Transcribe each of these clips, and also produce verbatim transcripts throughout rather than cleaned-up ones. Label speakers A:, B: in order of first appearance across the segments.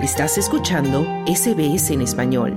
A: Estás escuchando S B S en español.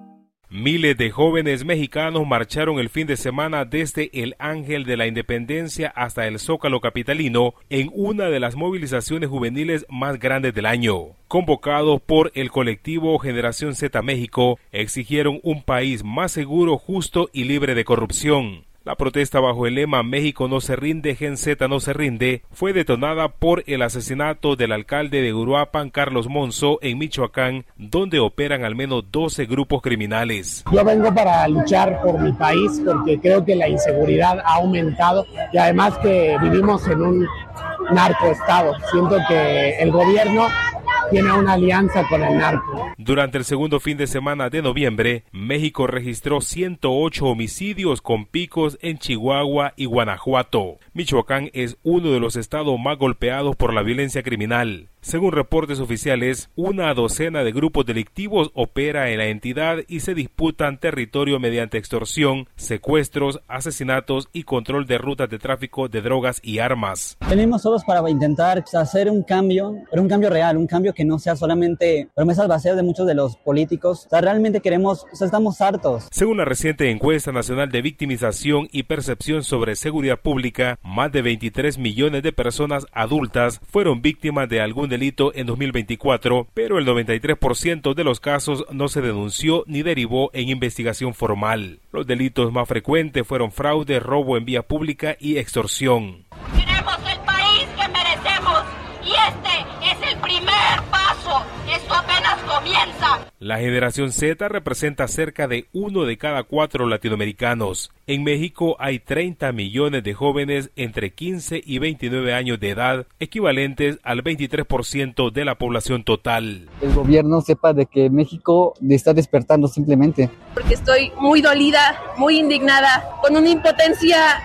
B: Miles de jóvenes mexicanos marcharon el fin de semana desde el Ángel de la Independencia hasta el Zócalo capitalino en una de las movilizaciones juveniles más grandes del año. Convocados por el colectivo Generación Z México, exigieron un país más seguro, justo y libre de corrupción. La protesta bajo el lema México no se rinde, Gen Z no se rinde, fue detonada por el asesinato del alcalde de Uruapan, Carlos Monzo, en Michoacán, donde operan al menos doce grupos criminales.
C: Yo vengo para luchar por mi país porque creo que la inseguridad ha aumentado y además que vivimos en un narcoestado. Siento que el gobierno tiene una alianza con el narco.
B: Durante el segundo fin de semana de noviembre, México registró ciento ocho homicidios con picos en Chihuahua y Guanajuato. Michoacán es uno de los estados más golpeados por la violencia criminal. Según reportes oficiales, una docena de grupos delictivos opera en la entidad y se disputan territorio mediante extorsión, secuestros, asesinatos y control de rutas de tráfico de drogas y armas.
D: Venimos todos para intentar hacer un cambio, pero un cambio real, un cambio que no sea solamente promesas vacías de muchos de los políticos. O sea, realmente queremos, o sea, estamos hartos.
B: Según la reciente encuesta nacional de victimización y percepción sobre seguridad pública, más de veintitrés millones de personas adultas fueron víctimas de algún delito en dos mil veinticuatro, pero el noventa y tres por ciento de los casos no se denunció ni derivó en investigación formal. Los delitos más frecuentes fueron fraude, robo en vía pública y extorsión.
E: Queremos el país que merecemos y este es el primer paso. Esto apenas comienza.
B: La generación Z representa cerca de uno de cada cuatro latinoamericanos. En México hay treinta millones de jóvenes entre quince y veintinueve años de edad, equivalentes al veintitrés por ciento de la población total.
F: El gobierno sepa de que México está despertando simplemente.
G: Porque estoy muy dolida, muy indignada, con una impotencia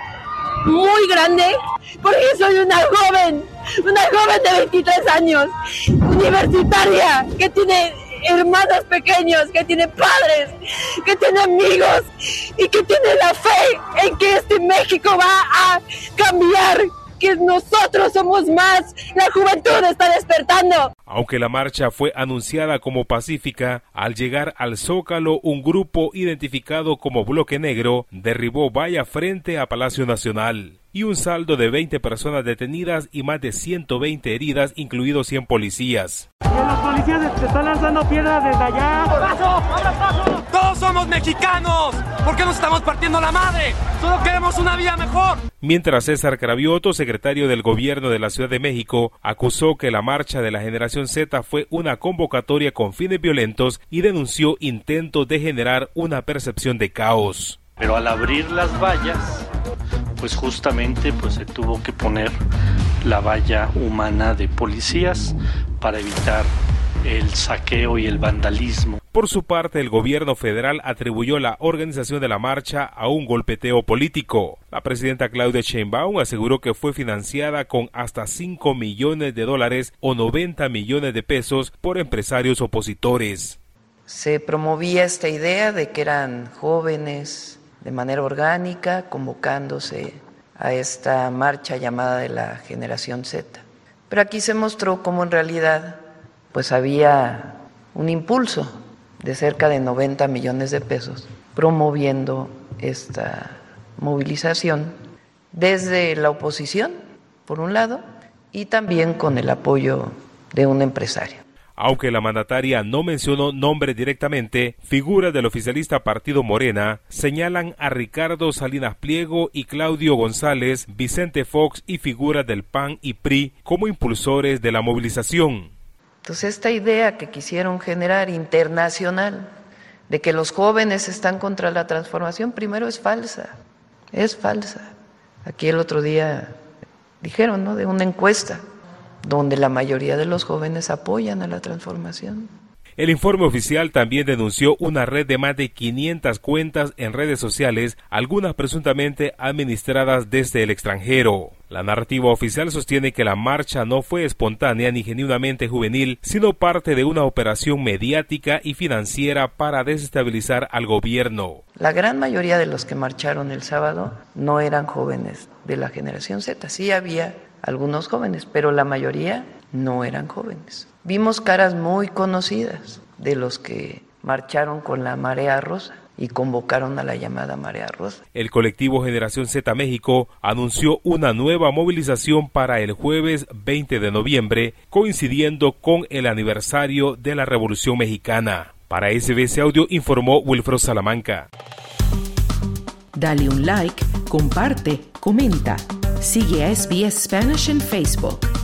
G: muy grande, porque soy una joven, una joven de veintitrés años, universitaria, que tiene hermanos pequeños, que tiene padres, que tiene amigos y que tiene la fe en que este México va a cambiar, que nosotros somos más, la juventud está despertando.
B: Aunque la marcha fue anunciada como pacífica, al llegar al Zócalo, un grupo identificado como Bloque Negro derribó valla frente a Palacio Nacional. Y un saldo de veinte personas detenidas y más de ciento veinte heridas, incluidos cien policías.
H: Los policías se están lanzando piedras desde allá.
I: ¡Paso! ¡Abra paso! ¡Todos somos mexicanos! ¿Por qué nos estamos partiendo la madre? ¡Solo queremos una vida mejor!
B: Mientras César Cravioto, secretario del gobierno de la Ciudad de México, acusó que la marcha de la Generación Z fue una convocatoria con fines violentos y denunció intentos de generar una percepción de caos.
J: Pero al abrir las vallas, pues justamente pues se tuvo que poner la valla humana de policías para evitar el saqueo y el vandalismo.
B: Por su parte, el gobierno federal atribuyó la organización de la marcha a un golpeteo político. La presidenta Claudia Sheinbaum aseguró que fue financiada con hasta cinco millones de dólares o noventa millones de pesos por empresarios opositores.
K: Se promovía esta idea de que eran jóvenes de manera orgánica, convocándose a esta marcha llamada de la Generación Z. Pero aquí se mostró cómo en realidad pues había un impulso de cerca de noventa millones de pesos promoviendo esta movilización desde la oposición, por un lado, y también con el apoyo de un empresario.
B: Aunque la mandataria no mencionó nombres directamente, figuras del oficialista Partido Morena señalan a Ricardo Salinas Pliego y Claudio González, Vicente Fox y figuras del P A N y P R I como impulsores de la movilización.
K: Entonces esta idea que quisieron generar internacional de que los jóvenes están contra la transformación, primero es falsa, es falsa. Aquí el otro día dijeron, ¿no?, de una encuesta donde la mayoría de los jóvenes apoyan a la transformación.
B: El informe oficial también denunció una red de más de quinientas cuentas en redes sociales, algunas presuntamente administradas desde el extranjero. La narrativa oficial sostiene que la marcha no fue espontánea ni genuinamente juvenil, sino parte de una operación mediática y financiera para desestabilizar al gobierno.
K: La gran mayoría de los que marcharon el sábado no eran jóvenes de la Generación Z. Sí había algunos jóvenes, pero la mayoría no eran jóvenes. Vimos caras muy conocidas de los que marcharon con la Marea Rosa y convocaron a la llamada Marea Rosa.
B: El colectivo Generación Z México anunció una nueva movilización para el jueves veinte de noviembre, coincidiendo con el aniversario de la Revolución Mexicana. Para S B S Audio informó Wilfredo Salamanca.
A: Dale un like, comparte, comenta. Sigue a S B S Spanish en Facebook.